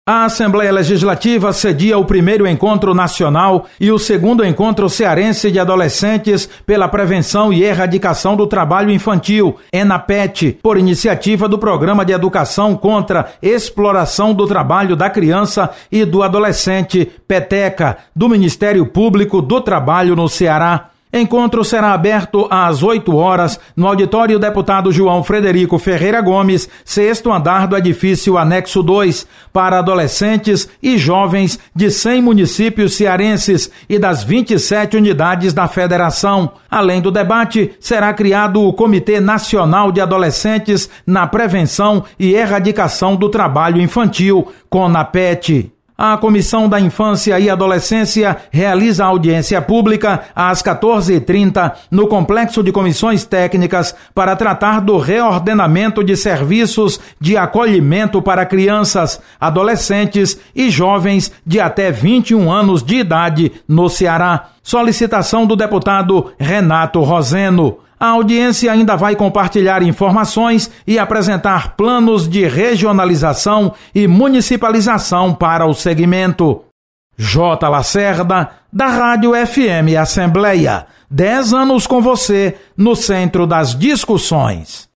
A Assembleia Legislativa cedia o primeiro encontro nacional e o segundo encontro cearense de adolescentes pela prevenção e erradicação do trabalho infantil, ENAPET, por iniciativa do Programa de Educação contra Exploração do Trabalho da Criança e do Adolescente, PETECA, do Ministério Público do Trabalho no Ceará. Encontro será aberto às 8 horas no auditório Deputado João Frederico Ferreira Gomes, 6º andar do edifício Anexo 2, para adolescentes e jovens de 100 municípios cearenses e das 27 unidades da federação. Além do debate, será criado o Comitê Nacional de Adolescentes na Prevenção e Erradicação do Trabalho Infantil, CONAPET. A Comissão da Infância e Adolescência realiza audiência pública às 14h30 no Complexo de Comissões Técnicas para tratar do reordenamento de serviços de acolhimento para crianças, adolescentes e jovens de até 21 anos de idade no Ceará. Solicitação do deputado Renato Roseno. A audiência ainda vai compartilhar informações e apresentar planos de regionalização e municipalização para o segmento. J. Lacerda, da Rádio FM Assembleia. 10 anos com você, no centro das discussões.